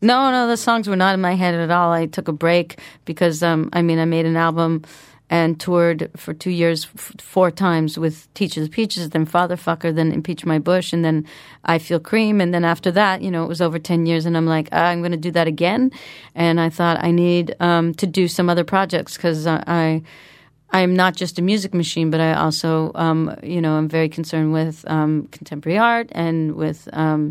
No, the songs were not in my head at all. I took a break because, I made an album and toured for 2 years, 4 times with Teach the Peaches, then Fatherfucker, then Impeach My Bush, and then I Feel Cream. And then after that, it was over 10 years, and I'm like, I'm going to do that again. And I thought I need to do some other projects because I'm not just a music machine, but I also, I'm very concerned with contemporary art and with,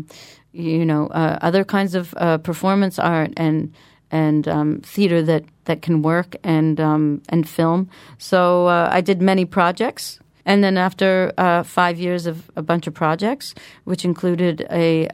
other kinds of performance art and theater that can work and film. So I did many projects. And then after 5 years of a bunch of projects, which included a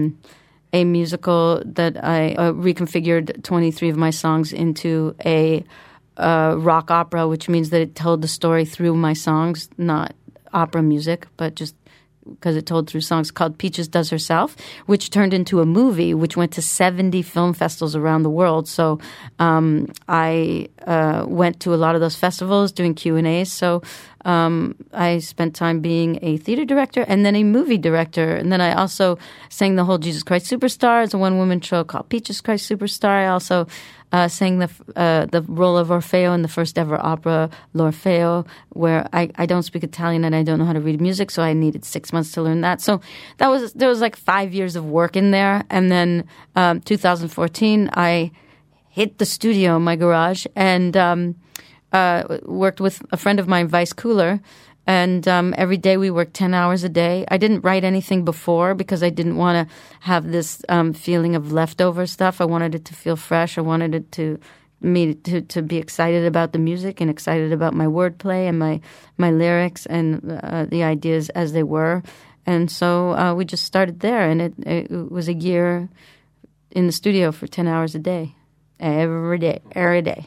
musical that I reconfigured 23 of my songs into a rock opera, which means that it told the story through my songs, not opera music, but just because it told through songs, called Peaches Does Herself, which turned into a movie, which went to 70 film festivals around the world. So I went to a lot of those festivals doing Q&As. So I spent time being a theater director and then a movie director. And then I also sang the whole Jesus Christ Superstar as a one-woman show called Peaches Christ Superstar. I also sang the role of Orfeo in the first ever opera, L'Orfeo, where I don't speak Italian and I don't know how to read music, so I needed 6 months to learn that. So there was like 5 years of work in there. And then 2014, I hit the studio in my garage and worked with a friend of mine, Vice Cooler. And every day we worked 10 hours a day. I didn't write anything before because I didn't want to have this feeling of leftover stuff. I wanted it to feel fresh. I wanted it to be excited about the music and excited about my wordplay and my lyrics and the ideas as they were. And so we just started there. And it was a year in the studio for 10 hours a day, every day.